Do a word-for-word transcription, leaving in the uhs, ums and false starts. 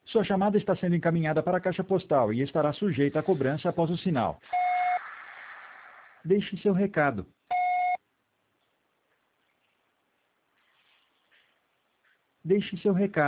Sua chamada está sendo encaminhada para a caixa postal e estará sujeita a cobrança após o sinal. Deixe seu recado. Deixe seu recado.